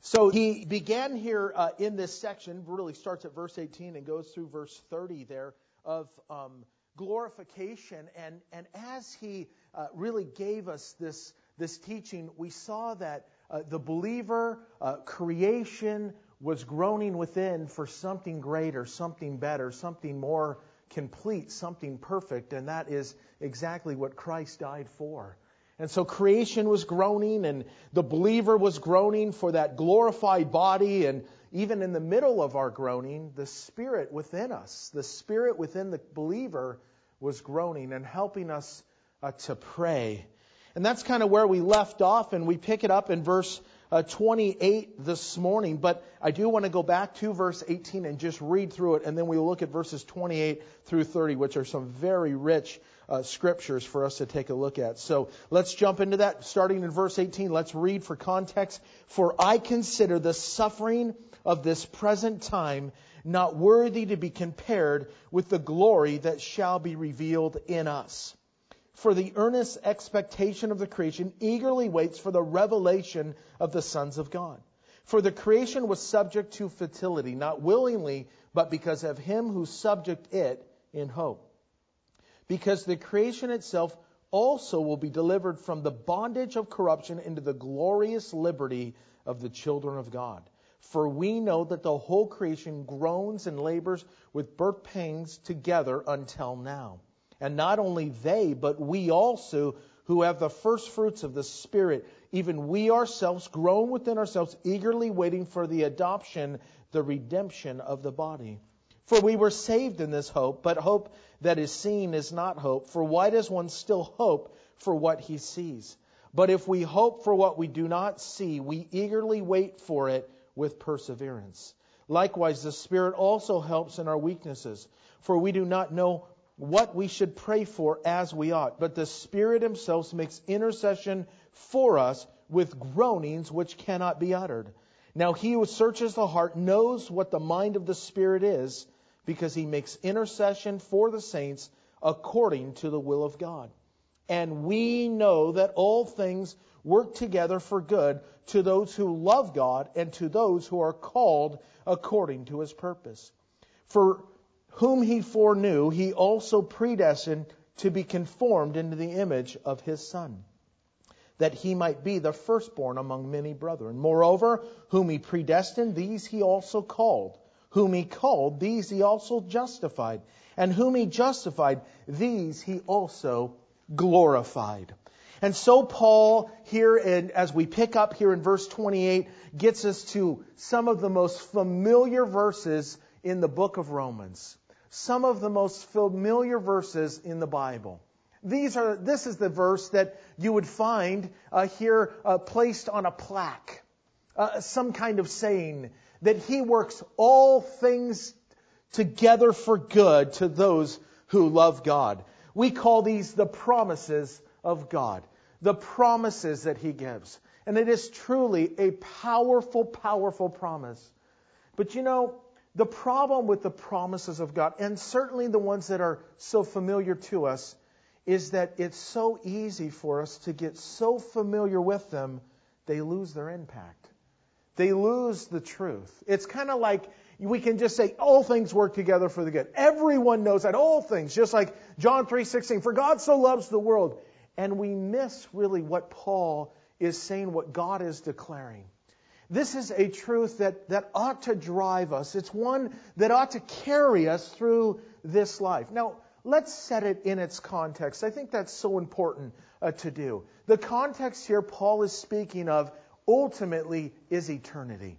So he began here in this section, really starts at verse 18 and goes through verse 30 there of glorification. And as he really gave us this teaching, we saw that the believer, creation was groaning within for something greater, something better, something more complete, something perfect. And that is exactly what Christ died for. And so creation was groaning, and the believer was groaning for that glorified body. And even in the middle of our groaning, the Spirit within us, the Spirit within the believer was groaning and helping us to pray. And that's kind of where we left off, and we pick it up in verse 28 this morning. But I do want to go back to verse 18 and just read through it, and then we'll look at verses 28 through 30, which are some very rich scriptures for us to take a look at. So let's jump into that. Starting in verse 18, let's read for context. For I consider the suffering of this present time not worthy to be compared with the glory that shall be revealed in us. For the earnest expectation of the creation eagerly waits for the revelation of the sons of God. For the creation was subject to futility, not willingly, but because of him who subject it in hope. Because the creation itself also will be delivered from the bondage of corruption into the glorious liberty of the children of God. For we know that the whole creation groans and labors with birth pangs together until now. And not only they, but we also, who have the first fruits of the Spirit, even we ourselves groan within ourselves, eagerly waiting for the adoption, the redemption of the body. For we were saved in this hope, but hope that is seen is not hope. For why does one still hope for what he sees? But if we hope for what we do not see, we eagerly wait for it with perseverance. Likewise, the Spirit also helps in our weaknesses. For we do not know what we should pray for as we ought. But the Spirit himself makes intercession for us with groanings which cannot be uttered. Now he who searches the heart knows what the mind of the Spirit is, because he makes intercession for the saints according to the will of God. And we know that all things work together for good to those who love God and to those who are called according to his purpose. For whom he foreknew, he also predestined to be conformed into the image of his Son, that he might be the firstborn among many brethren. Moreover, whom he predestined, these he also called. Whom he called, these he also justified. And whom he justified, these he also glorified. And so Paul here, as we pick up here in verse 28, gets us to some of the most familiar verses in the book of Romans. Some of the most familiar verses in the Bible. This is the verse that you would find here placed on a plaque. Some kind of saying that he works all things together for good to those who love God. We call these the promises of God. The promises that he gives. And it is truly a powerful, powerful promise. But you know, the problem with the promises of God, and certainly the ones that are so familiar to us, is that it's so easy for us to get so familiar with them, they lose their impact. They lose the truth. It's kind of like we can just say, all things work together for the good. Everyone knows that, all things. Just like John 3:16, for God so loves the world. And we miss really what Paul is saying, what God is declaring. This is a truth that ought to drive us. It's one that ought to carry us through this life. Now, let's set it in its context. I think that's so important to do. The context here Paul is speaking of ultimately is eternity.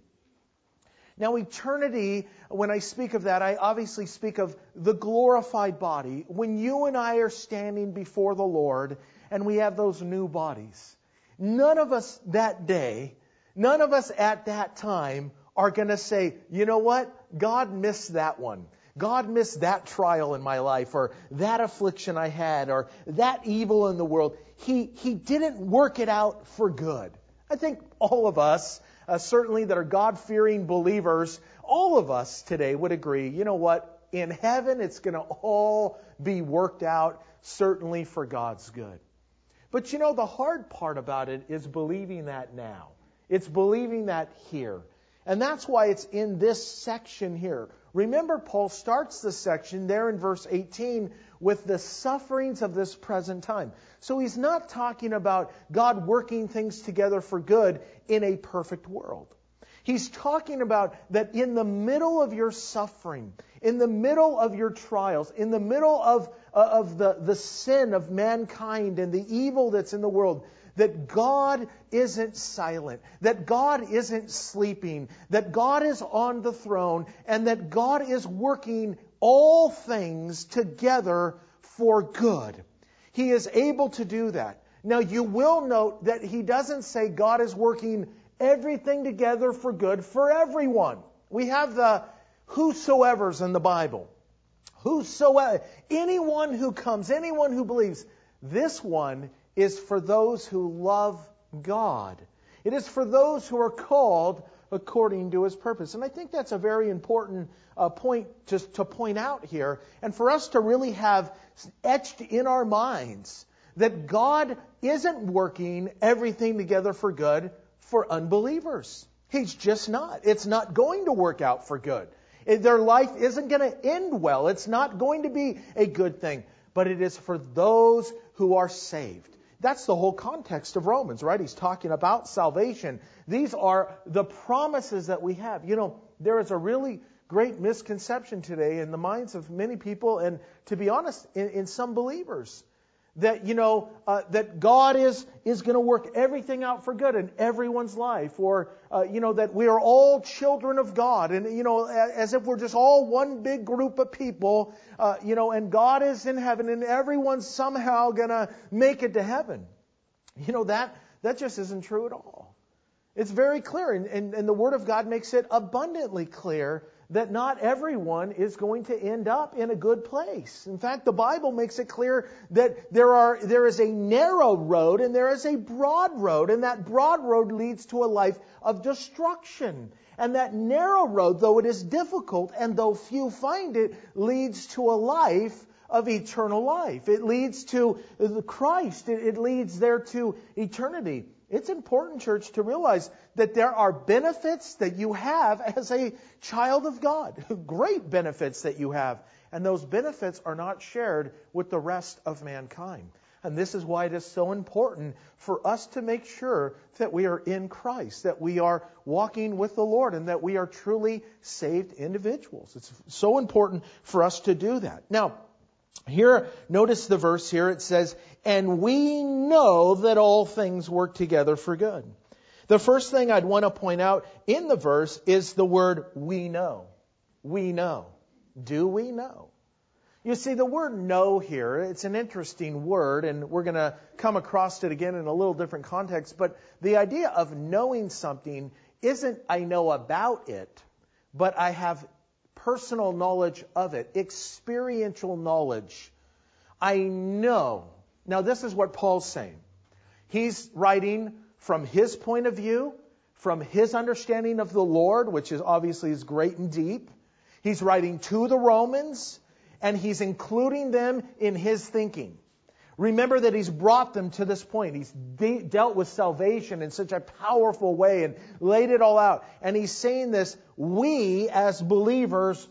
Now, eternity, when I speak of that, I obviously speak of the glorified body. When you and I are standing before the Lord and we have those new bodies, none of us that day, none of us at that time are going to say, you know what? God missed that one. God missed that trial in my life, or that affliction I had, or that evil in the world. He didn't work it out for good. I think all of us, certainly that are God-fearing believers, all of us today would agree, you know what? In heaven, it's going to all be worked out, certainly for God's good. But you know, the hard part about it is believing that now. It's believing that here. And that's why it's in this section here. Remember, Paul starts the section there in verse 18 with the sufferings of this present time. So he's not talking about God working things together for good in a perfect world. He's talking about that in the middle of your suffering, in the middle of your trials, in the middle of the sin of mankind and the evil that's in the world, that God isn't silent, that God isn't sleeping, that God is on the throne, and that God is working all things together for good. He is able to do that. Now, you will note that he doesn't say God is working everything together for good for everyone. We have the whosoevers in the Bible. Whosoever, anyone who comes, anyone who believes, this one is for those who love God. It is for those who are called according to His purpose. And I think that's a very important point just to point out here, and for us to really have etched in our minds that God isn't working everything together for good for unbelievers. He's just not. It's not going to work out for good. Their life isn't going to end well. It's not going to be a good thing. But it is for those who are saved. That's the whole context of Romans, right? He's talking about salvation. These are the promises that we have. You know, there is a really great misconception today in the minds of many people, and to be honest, in some believers, that, that God is going to work everything out for good in everyone's life, or, that we are all children of God, and, as if we're just all one big group of people, and God is in heaven, and everyone's somehow going to make it to heaven. That just isn't true at all. It's very clear, and the Word of God makes it abundantly clear that not everyone is going to end up in a good place. In fact, the Bible makes it clear that there is a narrow road and there is a broad road, and that broad road leads to a life of destruction. And that narrow road, though it is difficult and though few find it, leads to a life of eternal life. It leads to Christ. It leads there to eternity. It's important, church, to realize that there are benefits that you have as a child of God. Great benefits that you have. And those benefits are not shared with the rest of mankind. And this is why it is so important for us to make sure that we are in Christ, that we are walking with the Lord, and that we are truly saved individuals. It's so important for us to do that. Now, here, notice the verse here. It says, and we know that all things work together for good. The first thing I'd want to point out in the verse is the word we know. We know. Do we know? You see, the word know here, it's an interesting word, and we're going to come across it again in a little different context. But the idea of knowing something isn't I know about it, but I have personal knowledge of it, experiential knowledge. I know. Now, this is what Paul's saying. He's writing from his point of view, from his understanding of the Lord, which is obviously is great and deep. He's writing to the Romans, and he's including them in his thinking. Remember that he's brought them to this point. He's dealt with salvation in such a powerful way and laid it all out. And he's saying this, we as believers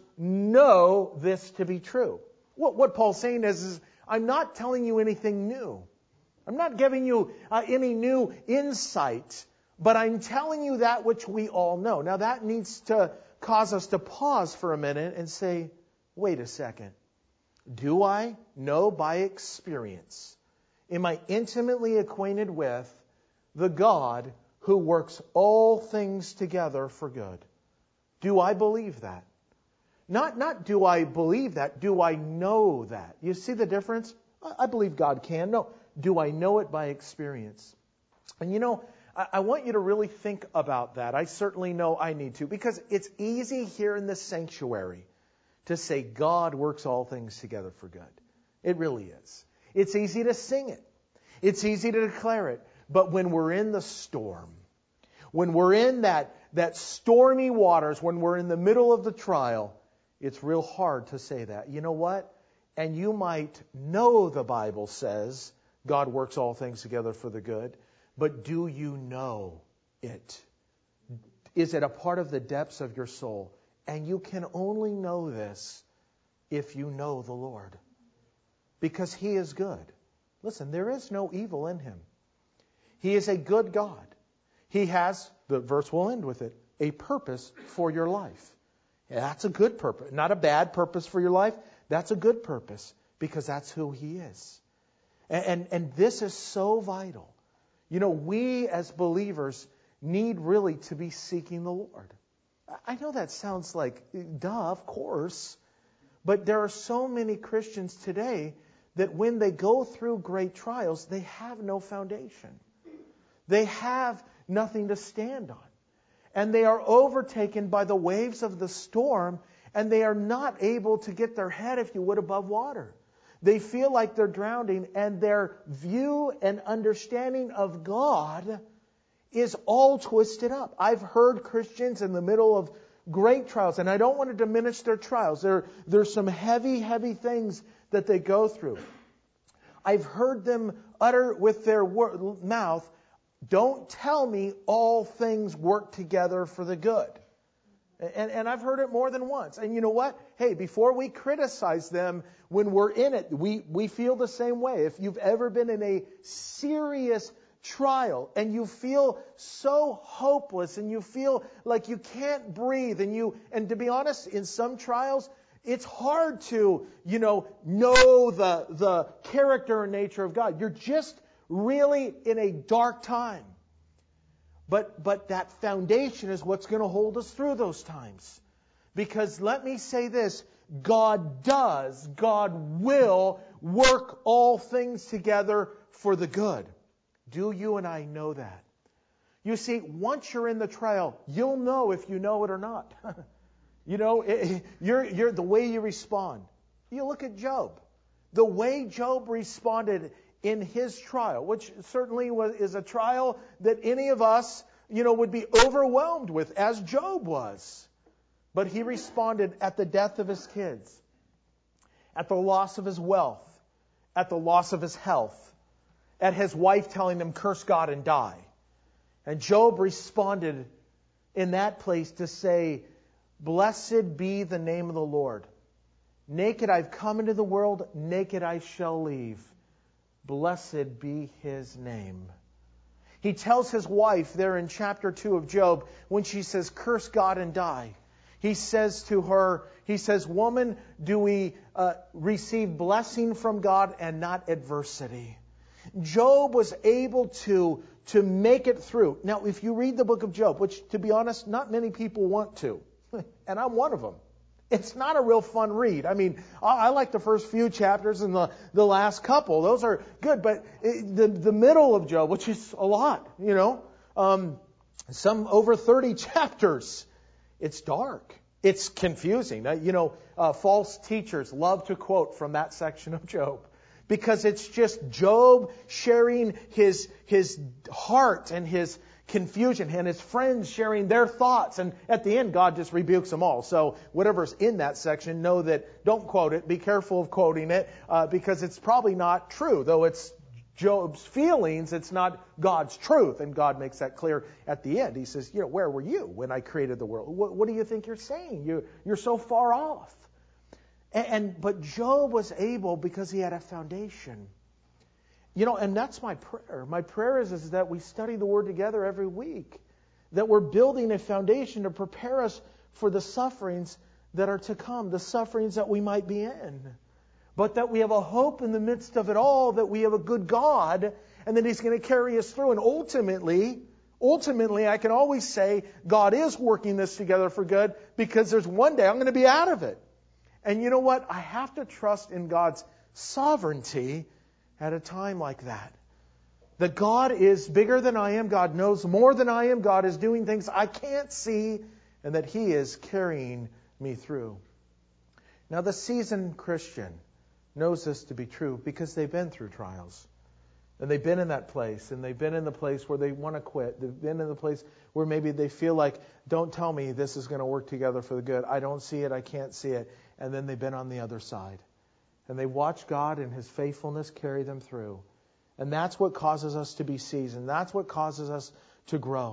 know this to be true. What Paul's saying is I'm not telling you anything new. I'm not giving you any new insight, but I'm telling you that which we all know. Now that needs to cause us to pause for a minute and say, wait a second. Do I know by experience? Am I intimately acquainted with the God who works all things together for good? Do I believe that? Not do I believe that, do I know that? You see the difference? I believe God can. No, do I know it by experience? And I want you to really think about that. I certainly know I need to, because it's easy here in the sanctuary to say God works all things together for good. It really is. It's easy to sing it. It's easy to declare it. But when we're in the storm, when we're in that stormy waters, when we're in the middle of the trial, it's real hard to say that. You know what? And you might know the Bible says God works all things together for the good, but do you know it? is at a part of the depths of your soul. And you can only know this if you know the Lord. Because He is good. Listen, there is no evil in Him. He is a good God. He has, the verse will end with it, a purpose for your life. Yeah, that's a good purpose. Not a bad purpose for your life. That's a good purpose because that's who He is. And this is so vital. You know, we as believers need really to be seeking the Lord. I know that sounds like, duh, of course. But there are so many Christians today that when they go through great trials, they have no foundation. They have nothing to stand on. And they are overtaken by the waves of the storm, and they are not able to get their head, if you would, above water. They feel like they're drowning, and their view and understanding of God is all twisted up. I've heard Christians in the middle of great trials, and I don't want to diminish their trials. There's some heavy, heavy things that they go through. I've heard them utter with their mouth, "Don't tell me all things work together for the good." And I've heard it more than once. And you know what? Hey, before we criticize them when we're in it, we feel the same way. If you've ever been in a serious trial and you feel so hopeless and you feel like you can't breathe and to be honest, in some trials, it's hard to, know the character and nature of God. You're just really in a dark time. But that foundation is what's going to hold us through those times. Because let me say this, God will work all things together for the good. Do you and I know that? You see, once you're in the trial, you'll know if you know it or not. You're the way you respond. You look at Job. The way Job responded in his trial, which certainly is a trial that any of us, would be overwhelmed with, as Job was. But he responded at the death of his kids, at the loss of his wealth, at the loss of his health, at his wife telling him, "Curse God and die." And Job responded in that place to say, "Blessed be the name of the Lord. Naked I've come into the world, naked I shall leave. Blessed be His name." He tells his wife there in chapter 2 of Job, when she says, "Curse God and die," he says to her, "Woman, do we receive blessing from God and not adversity?" Job was able to make it through. Now, if you read the book of Job, which, to be honest, not many people want to, and I'm one of them, it's not a real fun read. I mean, I like the first few chapters and the last couple. Those are good. But the middle of Job, which is a lot, some over 30 chapters, it's dark. It's confusing. False teachers love to quote from that section of Job because it's just Job sharing his heart and his confusion, and his friends sharing their thoughts, and at the end God just rebukes them all. So whatever's in that section, don't quote it, be careful of quoting it, because it's probably not true. Though it's Job's feelings, it's not God's truth, and God makes that clear at the end. He says, "Where were you when I created the world? What do you think you're saying? You're so far off." But Job was able because he had a foundation. And that's my prayer. My prayer is that we study the Word together every week. That we're building a foundation to prepare us for the sufferings that are to come, the sufferings that we might be in. But that we have a hope in the midst of it all, that we have a good God, and that He's going to carry us through. And ultimately, I can always say, God is working this together for good, because there's one day I'm going to be out of it. And you know what? I have to trust in God's sovereignty at a time like that. That God is bigger than I am. God knows more than I am. God is doing things I can't see. And that He is carrying me through. Now, the seasoned Christian knows this to be true because they've been through trials. And they've been in that place. And they've been in the place where they want to quit. They've been in the place where maybe they feel like, "Don't tell me this is going to work together for the good. I don't see it. I can't see it." And then they've been on the other side. And they watch God and His faithfulness carry them through. And that's what causes us to be seasoned. That's what causes us to grow.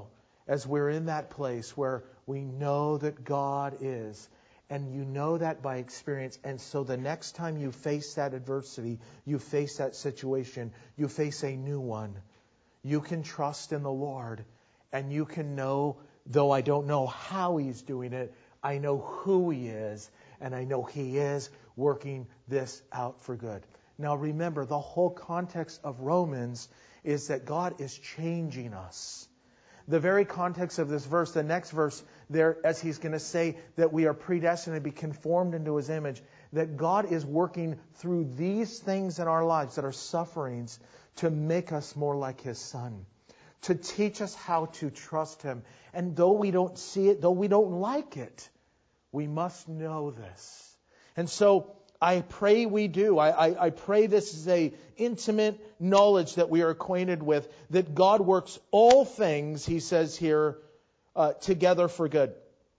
as we're in that place where we know that God is. And you know that by experience. And so the next time you face that adversity, you face that situation, you face a new one, you can trust in the Lord. And you can know, though I don't know how He's doing it, I know who He is. And I know He is working this out for good. Now remember, the whole context of Romans is that God is changing us. The very context of this verse, the next verse there, as he's going to say that we are predestined to be conformed into His image, that God is working through these things in our lives that are sufferings to make us more like His Son, to teach us how to trust Him. And though we don't see it, though we don't like it, we must know this. And so I pray we do. I pray this is a intimate knowledge that we are acquainted with, that God works all things, he says here, together for good.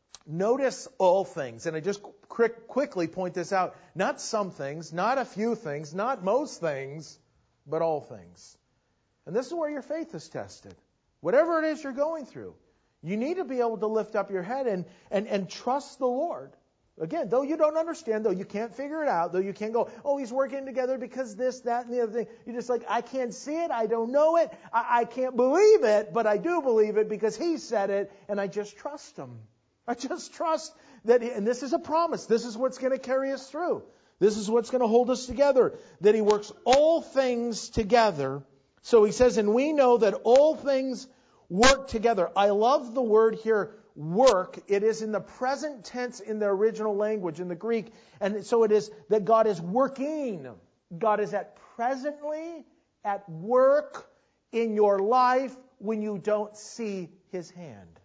Notice all things, and I just quickly point this out. Not some things, not a few things, not most things, but all things. And this is where your faith is tested. Whatever it is you're going through, you need to be able to lift up your head and trust the Lord. Again, though you don't understand, though you can't figure it out, though you can't go, oh, He's working together because this, that, and the other thing. You're just like, I can't see it, I don't know it, I can't believe it, but I do believe it because He said it, and I just trust Him. I just trust that, and this is a promise. This is what's going to carry us through. This is what's going to hold us together, that He works all things together. So He says, and we know that all things work together. I love the word here, work. It is in the present tense in the original language, in the Greek. And so it is that God is working. God is presently at work in your life when you don't see His hand.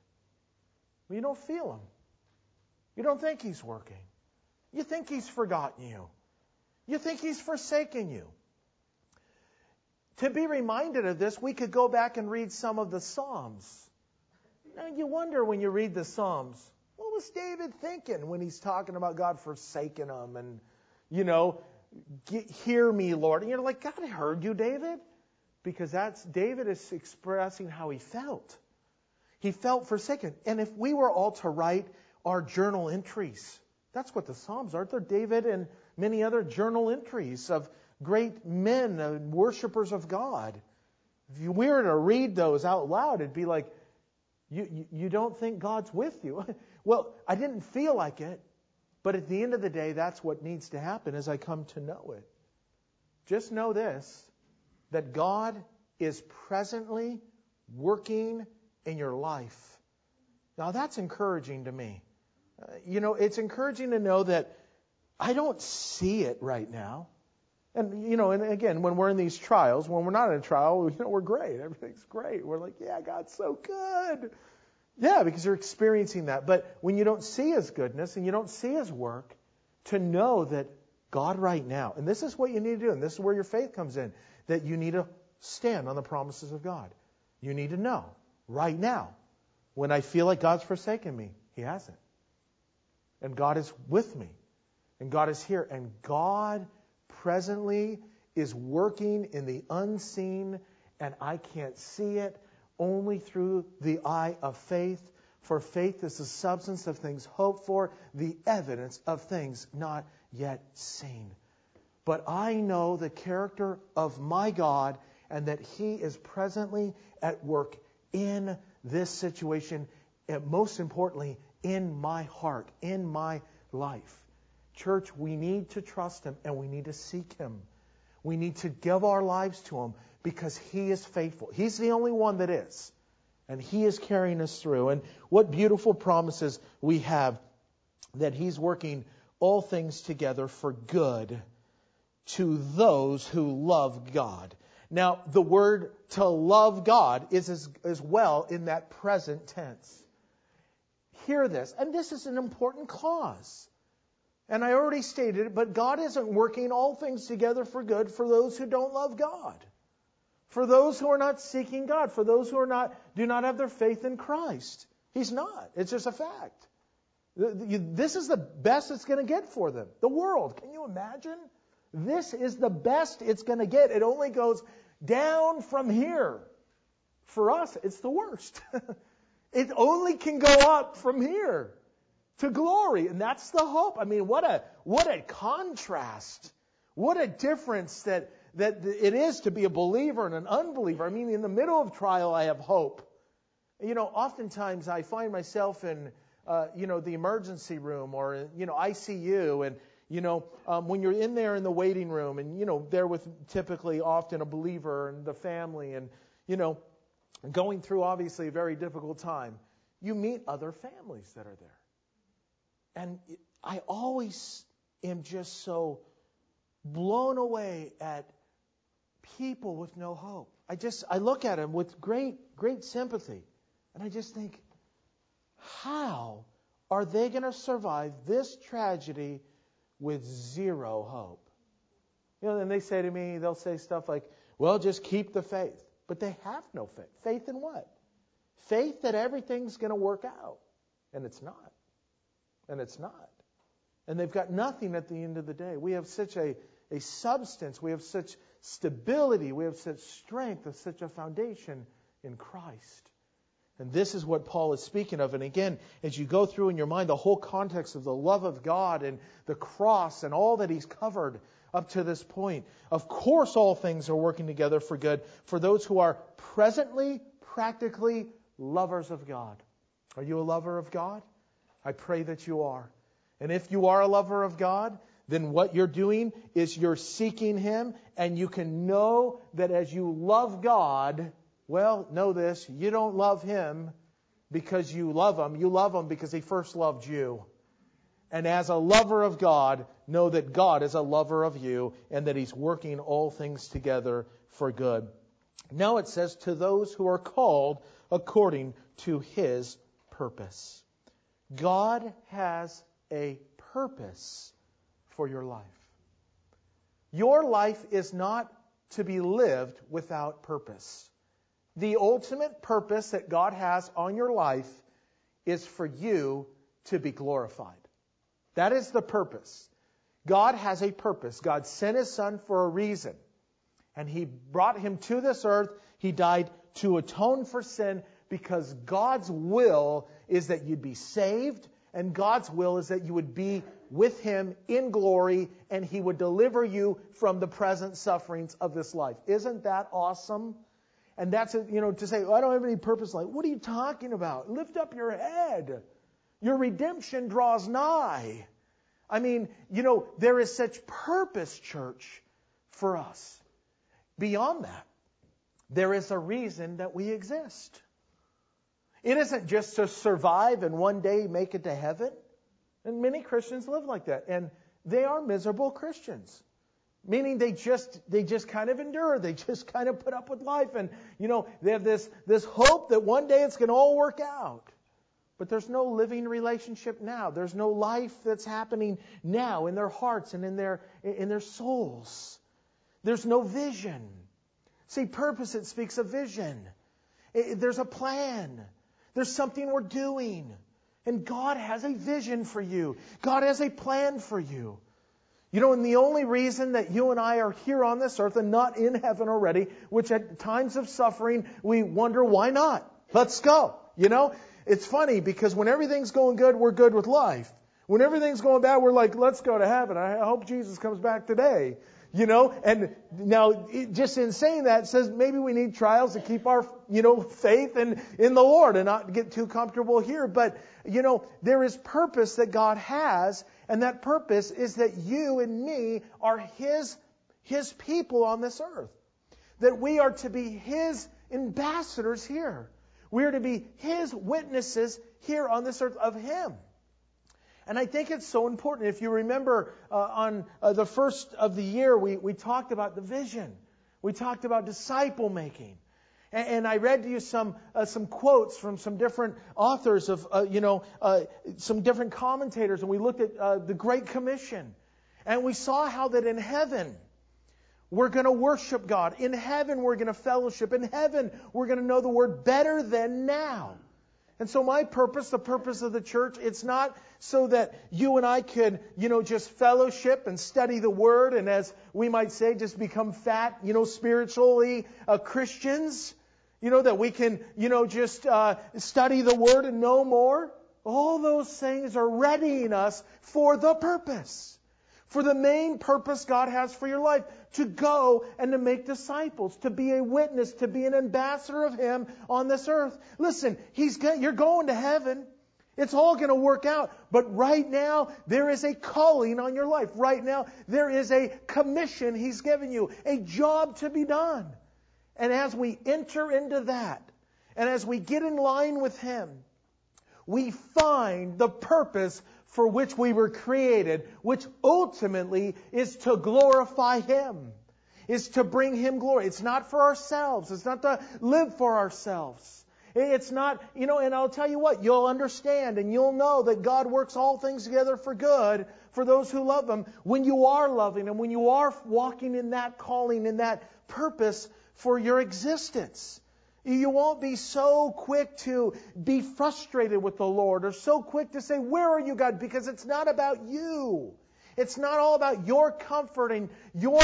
When you don't feel Him. You don't think He's working. You think He's forgotten you. You think He's forsaken you. To be reminded of this, we could go back and read some of the Psalms. Now, you wonder when you read the Psalms, what was David thinking when he's talking about God forsaking him and, hear me, Lord. And you're like, God heard you, David. Because David is expressing how he felt. He felt forsaken. And if we were all to write our journal entries, that's what the Psalms are. They're David and many other journal entries of great men and worshipers of God. If we were to read those out loud, it'd be like, you don't think God's with you. Well, I didn't feel like it, but at the end of the day, that's what needs to happen as I come to know it. Just know this, that God is presently working in your life. Now, that's encouraging to me. It's encouraging to know that I don't see it right now. And, and again, when we're in these trials, when we're not in a trial, we're great. Everything's great. We're like, yeah, God's so good. Yeah, because you're experiencing that. But when you don't see His goodness and you don't see His work, to know that God right now, and this is what you need to do, and this is where your faith comes in, that you need to stand on the promises of God. You need to know right now, when I feel like God's forsaken me, He hasn't. And God is with me. And God is here. And God presently is working in the unseen, and I can't see it, only through the eye of faith. For faith is the substance of things hoped for, the evidence of things not yet seen. But I know the character of my God, and that He is presently at work in this situation, and most importantly, in my heart, in my life. Church, we need to trust Him and we need to seek Him. We need to give our lives to Him because He is faithful. He's the only one that is. And He is carrying us through. And what beautiful promises we have that He's working all things together for good to those who love God. Now, the word to love God is as well in that present tense. Hear this, and this is an important clause. And I already stated it, but God isn't working all things together for good for those who don't love God. For those who are not seeking God. For those who do not have their faith in Christ. He's not. It's just a fact. This is the best it's going to get for them. The world. Can you imagine? This is the best it's going to get. It only goes down from here. For us, it's the worst. It only can go up from here to glory. And that's the hope. I mean, what a contrast. What a difference that it is to be a believer and an unbeliever. I mean, in the middle of trial, I have hope. Oftentimes I find myself in, the emergency room or, ICU. And, when you're in there in the waiting room and, there with typically often a believer and the family and, going through obviously a very difficult time, you meet other families that are there. And I always am just so blown away at people with no hope. I look at them with great sympathy. And I just think, how are they going to survive this tragedy with zero hope? And they say to me, they'll say stuff like, well, just keep the faith. But they have no faith. Faith in what? Faith that everything's going to work out. And it's not. And it's not. And they've got nothing at the end of the day. We have such a substance. We have such stability. We have such strength, of such a foundation in Christ. And this is what Paul is speaking of. And again, as you go through in your mind the whole context of the love of God and the cross and all that He's covered up to this point, of course all things are working together for good for those who are presently, practically lovers of God. Are you a lover of God? I pray that you are. And if you are a lover of God, then what you're doing is you're seeking Him, and you can know that as you love God, well, know this, you don't love Him because you love Him. You love Him because He first loved you. And as a lover of God, know that God is a lover of you and that He's working all things together for good. Now it says, to those who are called according to His purpose. God has a purpose for your life. Your life is not to be lived without purpose. The ultimate purpose that God has on your life is for you to be glorified. That is the purpose. God has a purpose. God sent His Son for a reason. And He brought Him to this earth. He died to atone for sin because God's will is that you'd be saved, and God's will is that you would be with Him in glory, and He would deliver you from the present sufferings of this life. Isn't that awesome? And that's, to say, I don't have any purpose. Like, what are you talking about? Lift up your head. Your redemption draws nigh. I mean, there is such purpose, church, for us. Beyond that, there is a reason that we exist. It isn't just to survive and one day make it to heaven. And many Christians live like that. And they are miserable Christians. Meaning they just kind of endure. They just kind of put up with life. And, they have this hope that one day it's going to all work out. But there's no living relationship now. There's no life that's happening now in their hearts and in their souls. There's no vision. See, purpose, it speaks of vision. There's a plan. There's something we're doing. And God has a vision for you. God has a plan for you. And the only reason that you and I are here on this earth and not in heaven already, which at times of suffering, we wonder, why not? Let's go. It's funny because when everything's going good, we're good with life. When everything's going bad, we're like, let's go to heaven. I hope Jesus comes back today. And now just in saying that, it says maybe we need trials to keep our, faith in the Lord and not get too comfortable here. But, there is purpose that God has, and that purpose is that you and me are His people on this earth. That we are to be His ambassadors here. We are to be His witnesses here on this earth of Him. And I think it's so important. If you remember on the first of the year, we talked about the vision. We talked about disciple making. And I read to you some quotes from some different authors of, some different commentators. And we looked at the Great Commission. And we saw how that in heaven, we're going to worship God. In heaven, we're going to fellowship. In heaven, we're going to know the Word better than now. And so my purpose, the purpose of the church, it's not so that you and I could, just fellowship and study the Word and, as we might say, just become fat, spiritually Christians. That we can, just study the Word and know more. All those things are readying us for the purpose. For the main purpose God has for your life. To go and to make disciples. To be a witness. To be an ambassador of Him on this earth. Listen, you're going to heaven. It's all going to work out. But right now, there is a calling on your life. Right now, there is a commission He's given you. A job to be done. And as we enter into that, and as we get in line with Him, we find the purpose for which we were created, which ultimately is to glorify Him, is to bring Him glory. It's not for ourselves. It's not to live for ourselves. It's not, and I'll tell you what, you'll understand and you'll know that God works all things together for good for those who love Him when you are loving and when you are walking in that calling, in that purpose for your existence. You won't be so quick to be frustrated with the Lord or so quick to say, "Where are you, God?" Because it's not about you. It's not all about your comfort and your,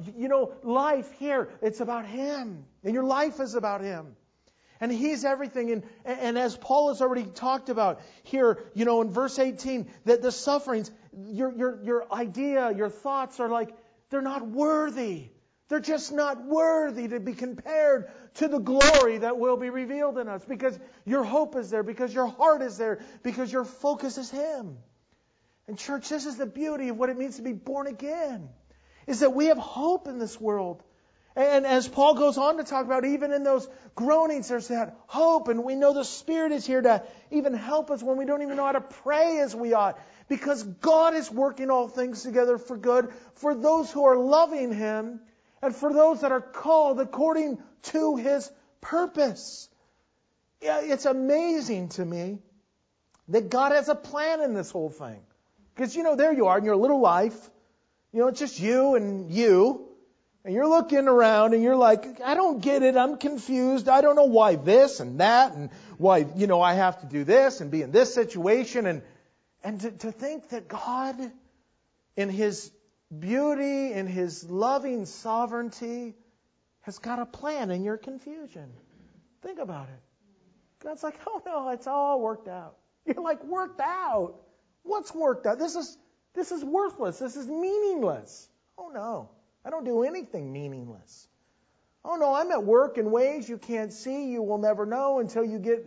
life here. It's about Him. And your life is about Him. And He's everything. And as Paul has already talked about here, in verse 18, that the sufferings, your idea, your thoughts are like, they're not worthy. They're just not worthy to be compared to the glory that will be revealed in us. Because your hope is there. Because your heart is there. Because your focus is Him. And church, this is the beauty of what it means to be born again. Is that we have hope in this world. And as Paul goes on to talk about, even in those groanings, there's that hope. And we know the Spirit is here to even help us when we don't even know how to pray as we ought. Because God is working all things together for good for those who are loving Him and for those that are called according to His purpose. Yeah, it's amazing to me that God has a plan in this whole thing. Because, there you are in your little life. It's just you. And you're looking around and you're like, I don't get it. I'm confused. I don't know why this and that and why, I have to do this and be in this situation. And to think that God, in His beauty, in His loving sovereignty, has got a plan in your confusion. Think about it. God's like, oh no, it's all worked out. You're like, worked out? What's worked out? This is worthless. This is meaningless. Oh no, I don't do anything meaningless. Oh no, I'm at work in ways you can't see, you will never know until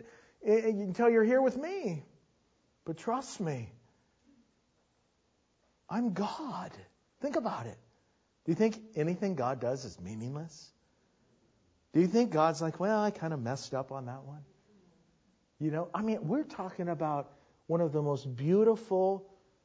you're here with me. But trust me, I'm God. Think about it. Do you think anything God does is meaningless? Do you think God's like, well, I kind of messed up on that one? We're talking about one of the most beautiful,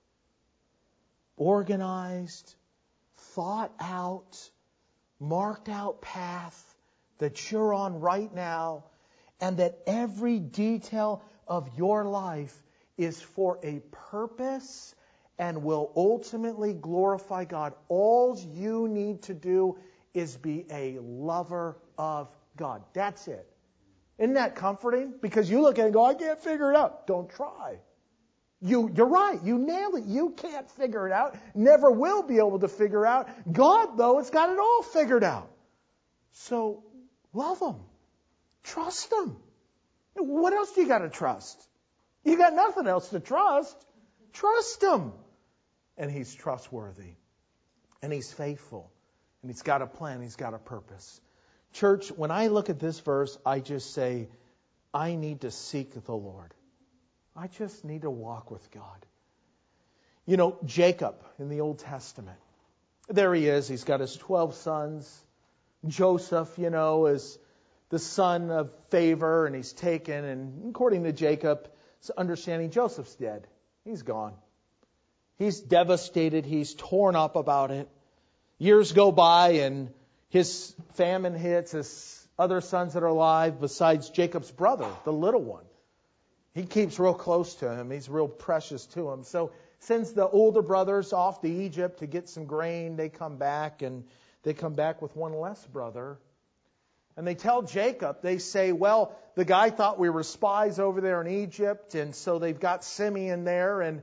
organized, thought out, marked out path that you're on right now, and that every detail of your life is for a purpose and will ultimately glorify God. All you need to do is be a lover of God. That's it. Isn't that comforting? Because you look at it and go, I can't figure it out. Don't try. You're right. You nailed it. You can't figure it out. Never will be able to figure out. God, though, has got it all figured out. So love Him. Trust Him. What else do you got to trust? You got nothing else to trust. Trust Him. And He's trustworthy. And He's faithful. And He's got a plan. He's got a purpose. Church, when I look at this verse, I just say, I need to seek the Lord. I just need to walk with God. Jacob in the Old Testament. There he is. He's got his 12 sons. Joseph, is the son of favor, and he's taken. And according to Jacob's understanding, Joseph's dead. He's gone. He's devastated. He's torn up about it. Years go by, and his famine hits. His other sons that are alive, besides Jacob's brother, the little one. He keeps real close to him. He's real precious to him. So sends the older brothers off to Egypt to get some grain. They come back, and they come back with one less brother. And they tell Jacob, they say, well, the guy thought we were spies over there in Egypt, and so they've got Simeon there, and,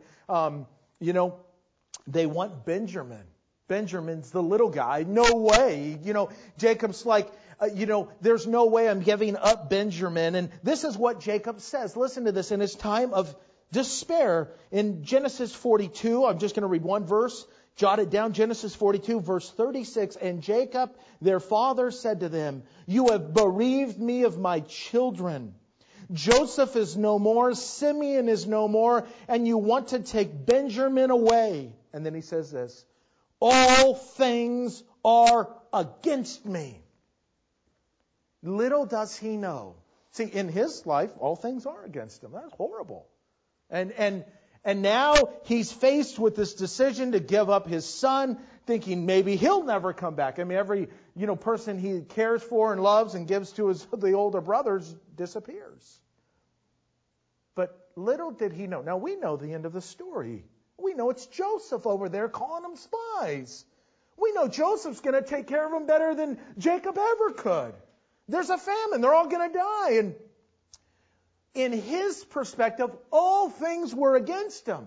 they want Benjamin. Benjamin's the little guy. No way. Jacob's like, there's no way I'm giving up Benjamin. And this is what Jacob says. Listen to this. In his time of despair, in Genesis 42, I'm just going to read one verse. Jot it down, Genesis 42, verse 36. And Jacob, their father, said to them, "You have bereaved me of my children. Joseph is no more, Simeon is no more, and you want to take Benjamin away." And then he says this, "All things are against me." Little does he know. See, in his life, all things are against him. That's horrible. And now he's faced with this decision to give up his son, thinking maybe he'll never come back. I mean, every person he cares for and loves and gives to the older brothers disappears. But little did he know. Now we know the end of the story. We know it's Joseph over there calling them spies. We know Joseph's going to take care of them better than Jacob ever could. There's a famine. They're all going to die. And in his perspective, all things were against him.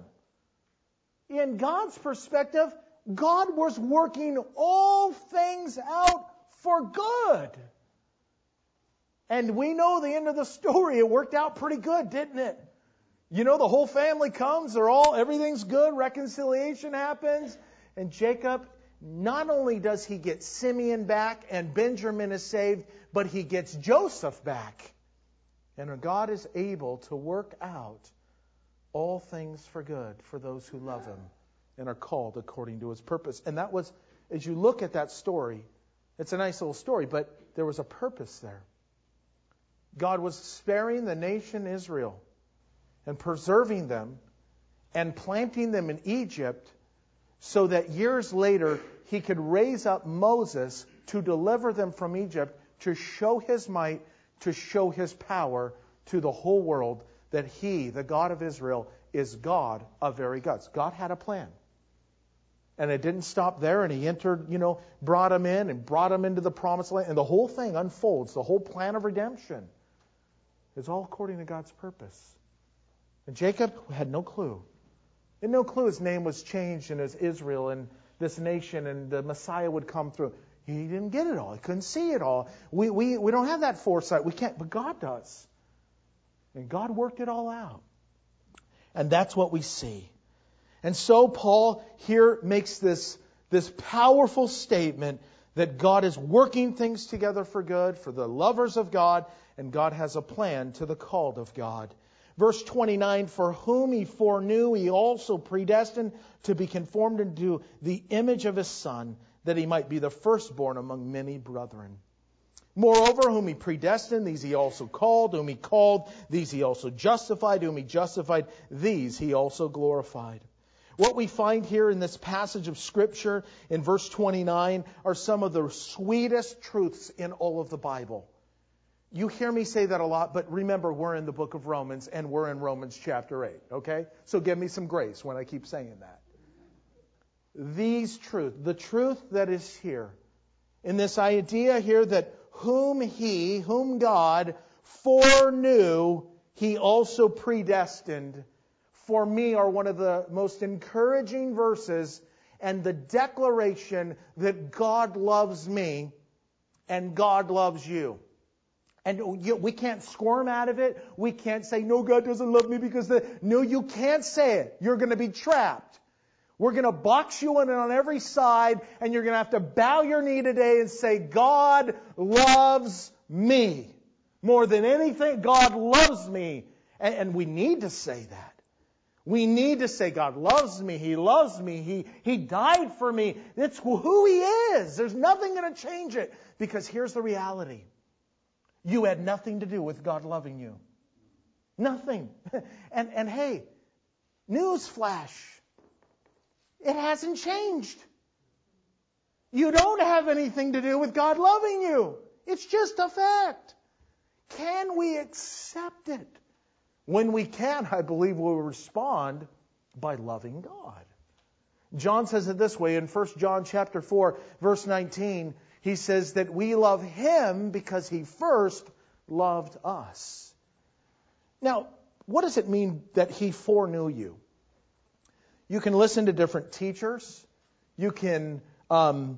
In God's perspective, God was working all things out for good. And we know the end of the story. It worked out pretty good, didn't it? The whole family comes. Everything's good. Reconciliation happens. And Jacob, not only does he get Simeon back and Benjamin is saved, but he gets Joseph back. And God is able to work out all things for good for those who love Him and are called according to His purpose. And that was, as you look at that story, it's a nice little story, but there was a purpose there. God was sparing the nation Israel and preserving them and planting them in Egypt so that years later He could raise up Moses to deliver them from Egypt, to show His might, to show His power to the whole world, that He, the God of Israel, is God of very gods. God had a plan. And it didn't stop there, and He entered, brought them in and brought them into the promised land. And the whole thing unfolds. The whole plan of redemption is all according to God's purpose. And Jacob had no clue. He had no clue his name was changed and as Israel and this nation and the Messiah would come through. He didn't get it all. He couldn't see it all. We don't have that foresight. We can't, but God does. And God worked it all out. And that's what we see. And so Paul here makes this powerful statement that God is working things together for good, for the lovers of God, and God has a plan to the called of God. Verse 29, "For whom He foreknew, He also predestined to be conformed into the image of His Son, that He might be the firstborn among many brethren. Moreover, whom He predestined, these He also called. Whom He called, these He also justified. Whom He justified, these He also glorified." What we find here in this passage of Scripture in verse 29 are some of the sweetest truths in all of the Bible. You hear me say that a lot, but remember, we're in the book of Romans, and we're in Romans chapter 8, okay? So give me some grace when I keep saying that. These truths, the truth that is here, in this idea here that whom God foreknew, He also predestined, for me are one of the most encouraging verses and the declaration that God loves me and God loves you. And we can't squirm out of it. We can't say, no, God doesn't love me because no, you can't say it. You're going to be trapped. We're going to box you in on every side, and you're going to have to bow your knee today and say, God loves me. More than anything, God loves me. And we need to say that. We need to say, God loves me. He loves me. He died for me. It's who He is. There's nothing going to change it. Because here's the reality. You had nothing to do with God loving you. Nothing. And hey, newsflash. It hasn't changed. You don't have anything to do with God loving you. It's just a fact. Can we accept it? When we can, I believe we'll respond by loving God. John says it this way in 1 John chapter 4, verse 19. He says that we love Him because He first loved us. Now, what does it mean that He foreknew you? You can listen to different teachers. You can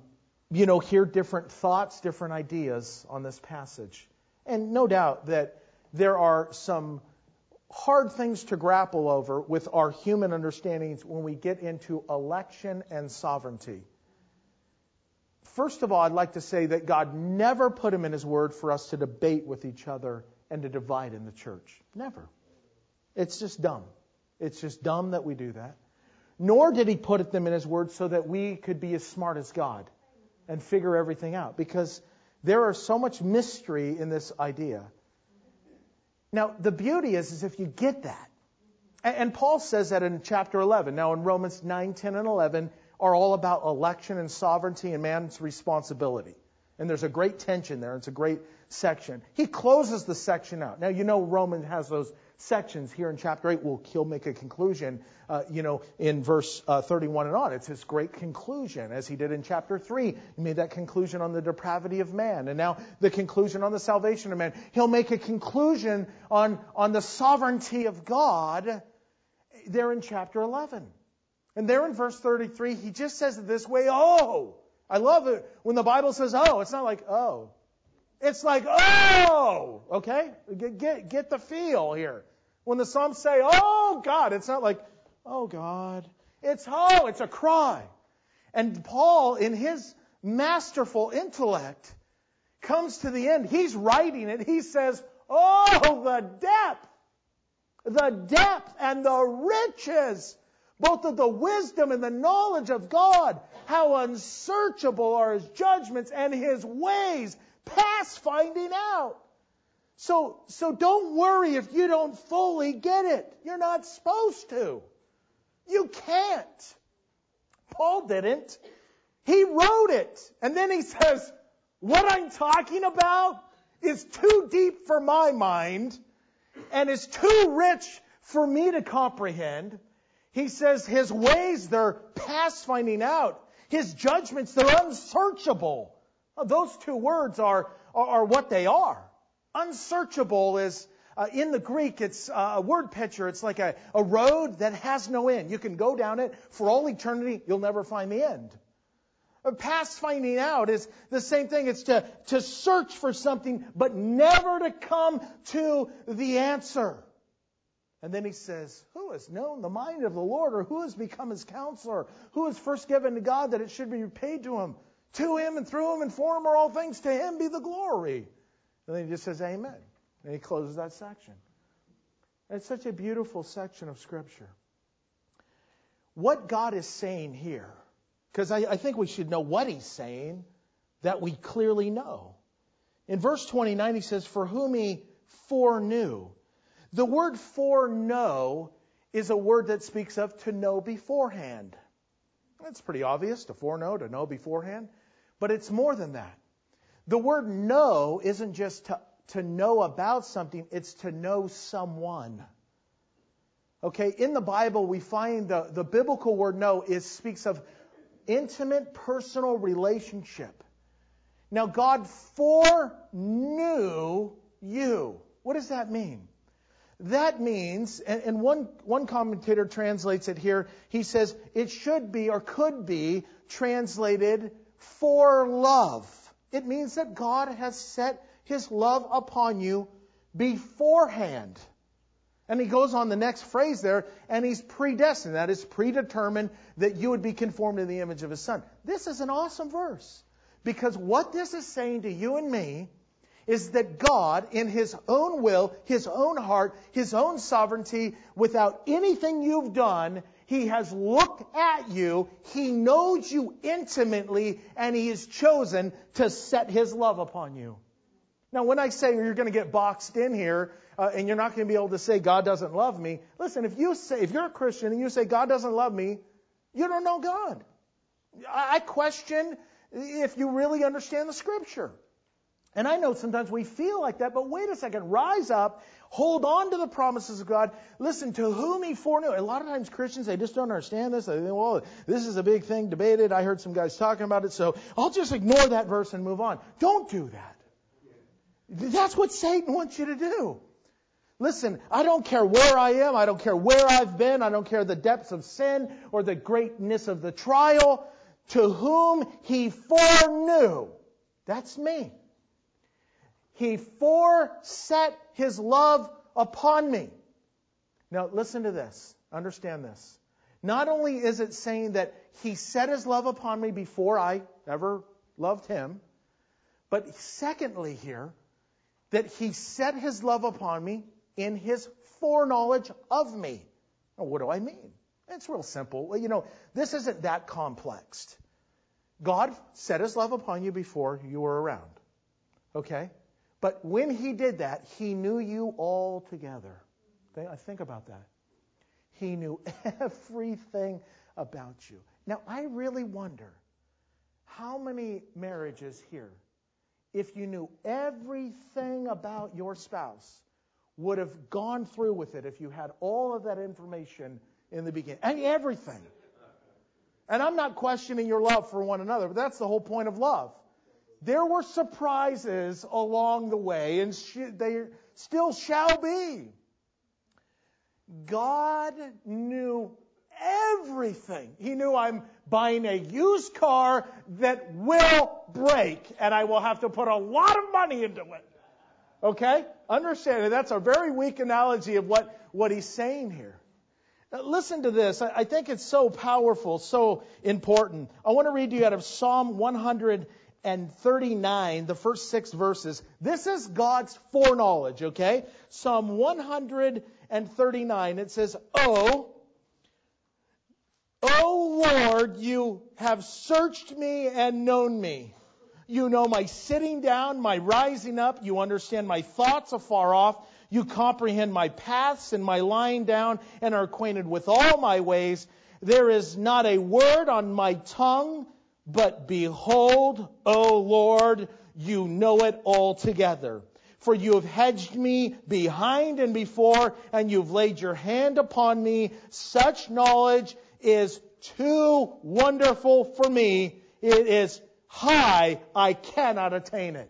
hear different thoughts, different ideas on this passage. And no doubt that there are some hard things to grapple over with our human understandings when we get into election and sovereignty. First of all, I'd like to say that God never put them in His Word for us to debate with each other and to divide in the church. Never. It's just dumb. It's just dumb that we do that. Nor did He put them in His Word so that we could be as smart as God and figure everything out. Because there is so much mystery in this idea. Now, the beauty is if you get that. And Paul says that in chapter 11. Now, in Romans 9, 10, and 11 are all about election and sovereignty and man's responsibility. And there's a great tension there. It's a great section. He closes the section out. Now, Romans has those sections here in chapter 8. He'll make a conclusion, in verse 31 and on. It's his great conclusion, as he did in chapter 3. He made that conclusion on the depravity of man. And now the conclusion on the salvation of man. He'll make a conclusion on the sovereignty of God there in chapter 11. And there in verse 33, he just says it this way, oh! I love it when the Bible says, oh. It's not like, oh. It's like, oh! Okay? Get the feel here. When the Psalms say, oh, God, it's not like, oh, God. It's a cry. And Paul, in his masterful intellect, comes to the end. He's writing it. He says, oh, the depth and the riches, both of the wisdom and the knowledge of God. How unsearchable are His judgments and His ways past finding out. So don't worry if you don't fully get it. You're not supposed to. You can't. Paul didn't. He wrote it. And then he says, what I'm talking about is too deep for my mind and is too rich for me to comprehend. He says his ways, they're past finding out. His judgments, they're unsearchable. Those two words are what they are. Unsearchable is, in the Greek, it's a word picture. It's like a road that has no end. You can go down it for all eternity. You'll never find the end. Past finding out is the same thing. It's to search for something, but never to come to the answer. And then he says, who has known the mind of the Lord, or who has become His counselor? Who has first given to God that it should be repaid to Him? To Him and through Him and for Him are all things. To Him be the glory. And then he just says, amen. And he closes that section. And it's such a beautiful section of Scripture. What God is saying here, because I think we should know what He's saying, that we clearly know. In verse 29, he says, for whom He foreknew. The word foreknow is a word that speaks of to know beforehand. That's pretty obvious, to foreknow, to know beforehand. But it's more than that. The word know isn't just to know about something, it's to know someone. Okay, in the Bible we find the biblical word know speaks of intimate personal relationship. Now God foreknew you. What does that mean? That means, and one commentator translates it here, he says it should be or could be translated for love. It means that God has set His love upon you beforehand. And he goes on the next phrase there, and He's predestined, that is predetermined, that you would be conformed to the image of His Son. This is an awesome verse, because what this is saying to you and me is that God, in His own will, His own heart, His own sovereignty, without anything you've done, He has looked at you, He knows you intimately, and He has chosen to set His love upon you. Now, when I say you're going to get boxed in here, and you're not going to be able to say God doesn't love me, listen, if you're a Christian and you say God doesn't love me, you don't know God. I question if you really understand the Scripture. And I know sometimes we feel like that, but wait a second. Rise up. Hold on to the promises of God. Listen, to whom He foreknew. A lot of times Christians, they just don't understand this. They think, well, this is a big thing, debated. I heard some guys talking about it, so I'll just ignore that verse and move on. Don't do that. That's what Satan wants you to do. Listen, I don't care where I am. I don't care where I've been. I don't care the depths of sin or the greatness of the trial. to whom he foreknew. That's me. He foreset his love upon me. Now listen to this. Understand this. Not only is it saying that he set his love upon me before I ever loved him, but secondly here, that he set his love upon me in his foreknowledge of me. Now, what do I mean? It's real simple. Well, this isn't that complex. God set his love upon you before you were around. Okay? But when he did that, he knew you all together. Think about that. He knew everything about you. Now, I really wonder how many marriages here, if you knew everything about your spouse, would have gone through with it if you had all of that information in the beginning. And everything. And I'm not questioning your love for one another, but that's the whole point of love. There were surprises along the way, and they still shall be. God knew everything. He knew I'm buying a used car that will break, and I will have to put a lot of money into it. Okay? Understand it. That's a very weak analogy of what he's saying here. Now, listen to this. I think it's so powerful, so important. I want to read to you out of Psalm 139, the first 6 verses. This is God's foreknowledge, okay? Psalm 139, it says, Oh Lord, you have searched me and known me. You know my sitting down, my rising up. You understand my thoughts afar off. You comprehend my paths and my lying down and are acquainted with all my ways. There is not a word on my tongue, but behold, O Lord, you know it altogether. For you have hedged me behind and before, and you've laid your hand upon me. Such knowledge is too wonderful for me. It is high, I cannot attain it.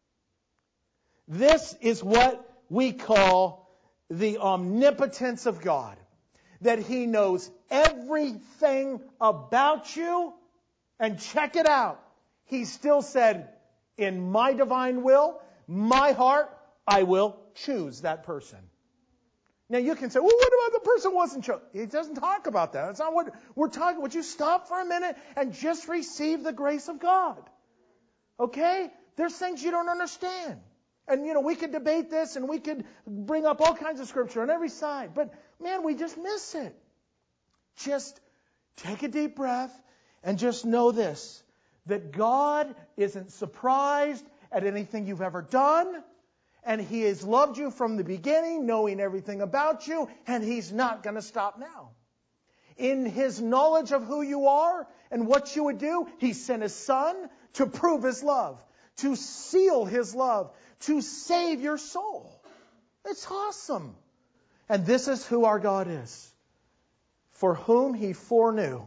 This is what we call the omnipotence of God. That He knows everything about you. And check it out. He still said, in my divine will, my heart, I will choose that person. Now you can say, well, what about the person wasn't chosen? It doesn't talk about that. That's not what we're talking. Would you stop for a minute and just receive the grace of God? Okay? There's things you don't understand. And, we could debate this and we could bring up all kinds of scripture on every side. But, man, we just miss it. Just take a deep breath and just know this, that God isn't surprised at anything you've ever done. And He has loved you from the beginning, knowing everything about you. And He's not going to stop now. In His knowledge of who you are and what you would do, He sent His Son to prove His love, to seal His love, to save your soul. It's awesome. And this is who our God is. For whom He foreknew,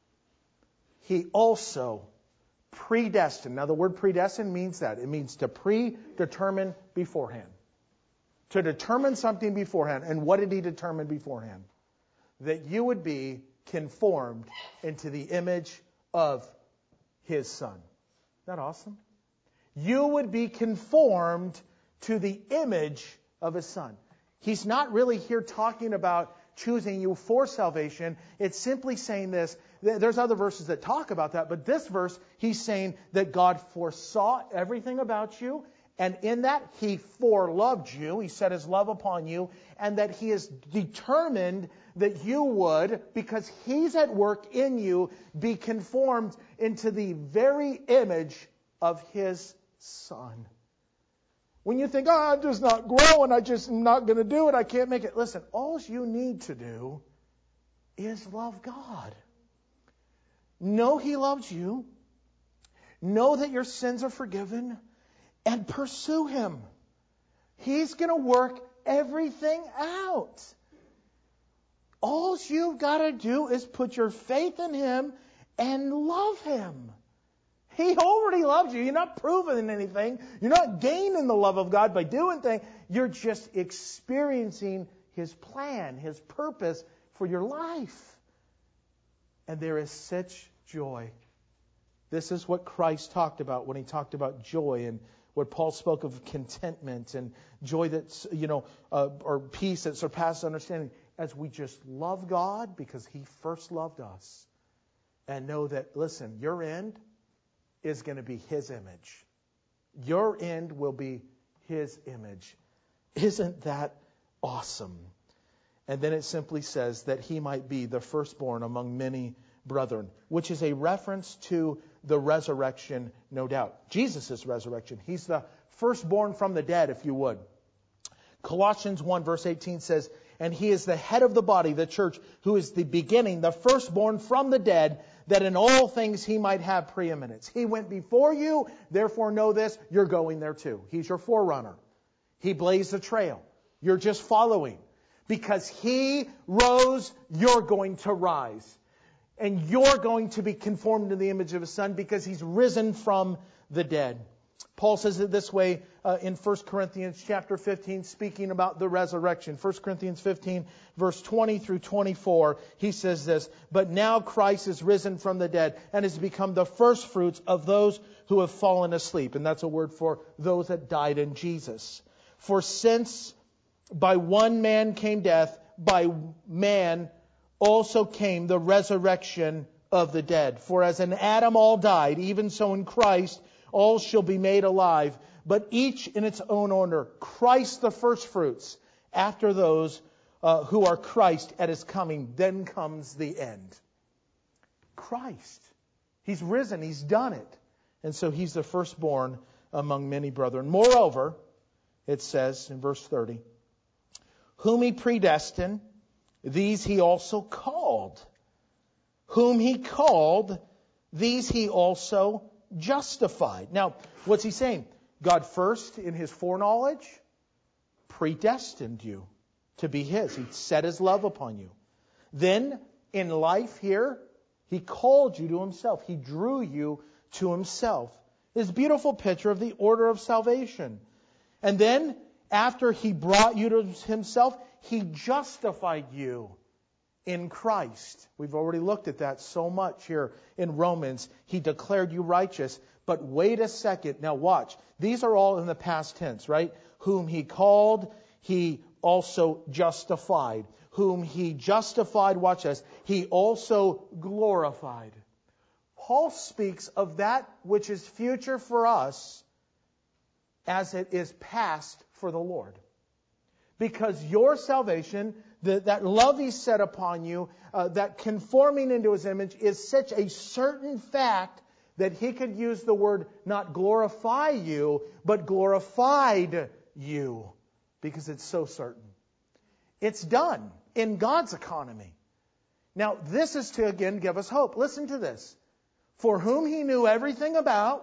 He also predestined. Now the word predestined means that. It means to predetermine beforehand. To determine something beforehand. And what did He determine beforehand? That you would be conformed into the image of His Son. Isn't that awesome? You would be conformed to the image of His Son. He's not really here talking about choosing you for salvation. It's simply saying this. There's other verses that talk about that, but this verse, He's saying that God foresaw everything about you, and in that He foreloved you. He set His love upon you, and that He is determined that you would, because He's at work in you, be conformed into the very image of His Son. When you think, I'm just not growing, I just am not going to do it, I can't make it. Listen, all you need to do is love God. Know He loves you. Know that your sins are forgiven. And pursue Him. He's going to work everything out. All you've got to do is put your faith in Him and love Him. He already loves you. You're not proving anything. You're not gaining the love of God by doing things. You're just experiencing His plan, His purpose for your life. And there is such joy This is what Christ talked about when he talked about joy, and what Paul spoke of contentment and joy that's, or peace that surpasses understanding, as we just love God because he first loved us. And know that, listen, your end is going to be his image. Your end will be his image. Isn't that awesome? And then it simply says that he might be the firstborn among many brethren, which is a reference to the resurrection, no doubt. Jesus' resurrection. He's the firstborn from the dead, if you would. Colossians 1 verse 18 says, and he is the head of the body, the church, who is the beginning, the firstborn from the dead, that in all things he might have preeminence. He went before you, therefore know this, you're going there too. He's your forerunner. He blazed the trail. You're just following. Because he rose, you're going to rise. And you're going to be conformed to the image of his Son because he's risen from the dead. Paul says it this way in 1 Corinthians chapter 15, speaking about the resurrection. 1 Corinthians 15, verse 20 through 24, he says this, but now Christ is risen from the dead and has become the firstfruits of those who have fallen asleep. And that's a word for those that died in Jesus. For since by one man came death, by man also came the resurrection of the dead. For as in Adam all died, even so in Christ all shall be made alive, but each in its own order. Christ the firstfruits, after those who are Christ at his coming. Then comes the end. Christ. He's risen. He's done it. And so he's the firstborn among many brethren. Moreover, it says in verse 30, whom he predestined, these he also called. Whom he called, these he also justified. Now, what's he saying? God first, in his foreknowledge, predestined you to be his. He set his love upon you. Then, in life here, he called you to himself. He drew you to himself. This beautiful picture of the order of salvation. And then, after he brought you to himself, he justified you in Christ. We've already looked at that so much here in Romans. He declared you righteous. But wait a second. Now watch. These are all in the past tense, right? Whom he called, he also justified. Whom he justified, watch this, he also glorified. Paul speaks of that which is future for us as it is past for the Lord. Because your salvation, that love He set upon you, that conforming into His image is such a certain fact that He could use the word not glorify you, but glorified you. Because it's so certain. It's done in God's economy. Now, this is to again give us hope. Listen to this. For whom He knew everything about,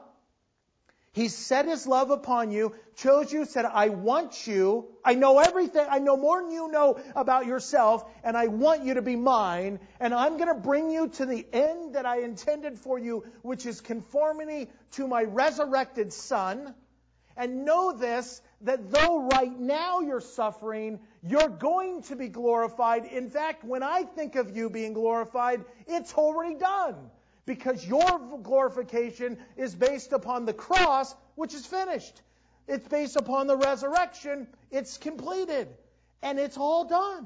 He set His love upon you, chose you, said, I want you. I know everything. I know more than you know about yourself, and I want you to be mine. And I'm going to bring you to the end that I intended for you, which is conformity to my resurrected Son. And know this, that though right now you're suffering, you're going to be glorified. In fact, when I think of you being glorified, it's already done. Because your glorification is based upon the cross, which is finished. It's based upon the resurrection. It's completed. And it's all done.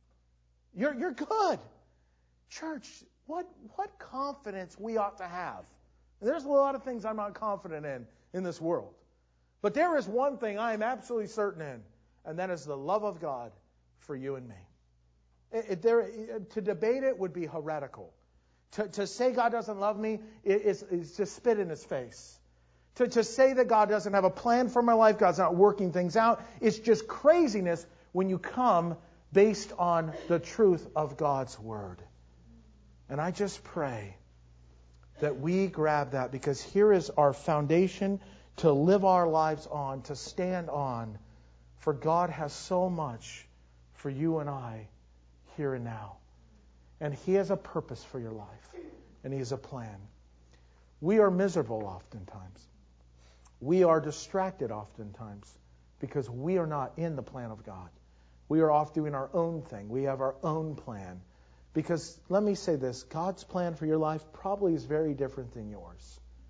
You're good. Church, what confidence we ought to have. And there's a lot of things I'm not confident in this world. But there is one thing I am absolutely certain in, and that is the love of God for you and me. To debate it would be heretical. To say God doesn't love me is to spit in His face. To say that God doesn't have a plan for my life, God's not working things out, it's just craziness when you come based on the truth of God's Word. And I just pray that we grab that, because here is our foundation to live our lives on, to stand on. For God has so much for you and I here and now. And He has a purpose for your life. And He has a plan. We are miserable oftentimes. We are distracted oftentimes because we are not in the plan of God. We are off doing our own thing. We have our own plan. Because, let me say this, God's plan for your life probably is very different than yours.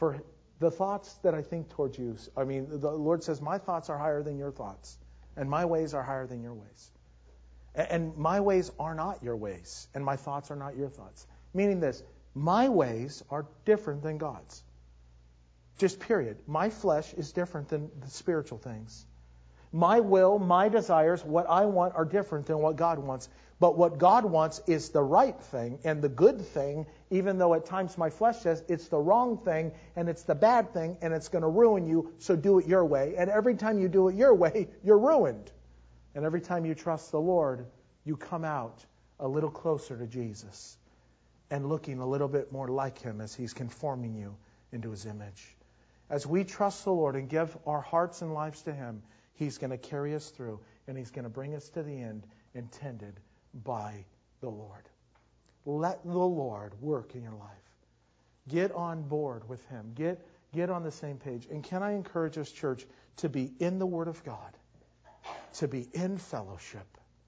For the thoughts that I think towards you, I mean, the Lord says, my thoughts are higher than your thoughts, and my ways are higher than your ways. And my ways are not your ways, and my thoughts are not your thoughts. Meaning this, my ways are different than God's. Just period. My flesh is different than the spiritual things. My will, my desires, what I want are different than what God wants. But what God wants is the right thing and the good thing, even though at times my flesh says it's the wrong thing and it's the bad thing and it's going to ruin you, so do it your way. And every time you do it your way, you're ruined. And every time you trust the Lord, you come out a little closer to Jesus and looking a little bit more like Him as He's conforming you into His image. As we trust the Lord and give our hearts and lives to Him, He's going to carry us through, and He's going to bring us to the end intended by the Lord. Let the Lord work in your life. Get on board with Him. Get on the same page. And can I encourage us, church, to be in the Word of God, to be in fellowship,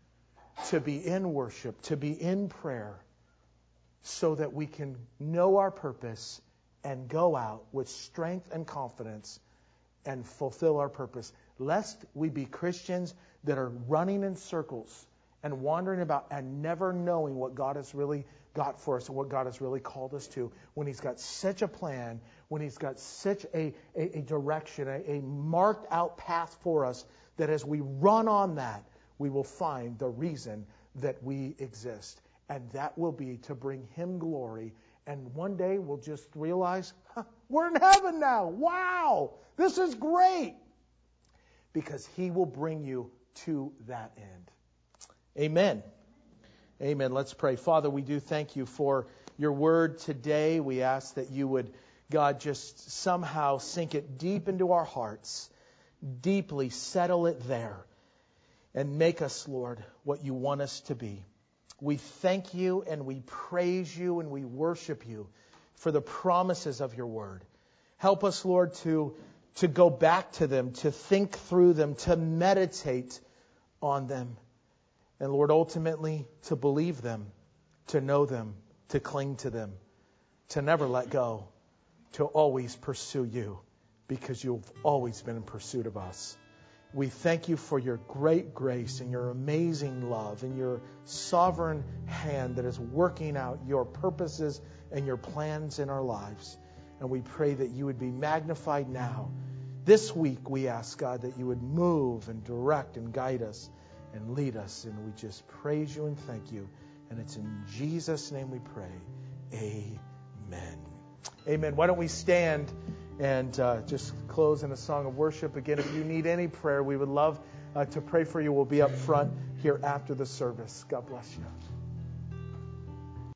to be in worship, to be in prayer, so that we can know our purpose and go out with strength and confidence and fulfill our purpose. Lest we be Christians that are running in circles and wandering about and never knowing what God has really got for us and what God has really called us to, when He's got such a plan, when He's got such a direction, a marked out path for us, that as we run on that, we will find the reason that we exist. And that will be to bring Him glory. And one day we'll just realize, we're in heaven now. Wow, this is great. Because He will bring you to that end. Amen. Amen. Let's pray. Father, we do thank You for Your word today. We ask that You would, God, just somehow sink it deep into our hearts, deeply settle it there, and make us, Lord, what You want us to be. We thank You and we praise You and we worship You for the promises of Your word. Help us, Lord, to go back to them, to think through them, to meditate on them. And Lord, ultimately, to believe them, to know them, to cling to them, to never let go, to always pursue You, because You've always been in pursuit of us. We thank You for Your great grace and Your amazing love and Your sovereign hand that is working out Your purposes and Your plans in our lives. And we pray that You would be magnified now. This week we ask, God, that You would move and direct and guide us and lead us. And we just praise You and thank You. And it's in Jesus' name we pray. Amen. Amen. Why don't we stand and just close in a song of worship. Again, if you need any prayer, we would love to pray for you. We'll be up front here after the service. God bless you.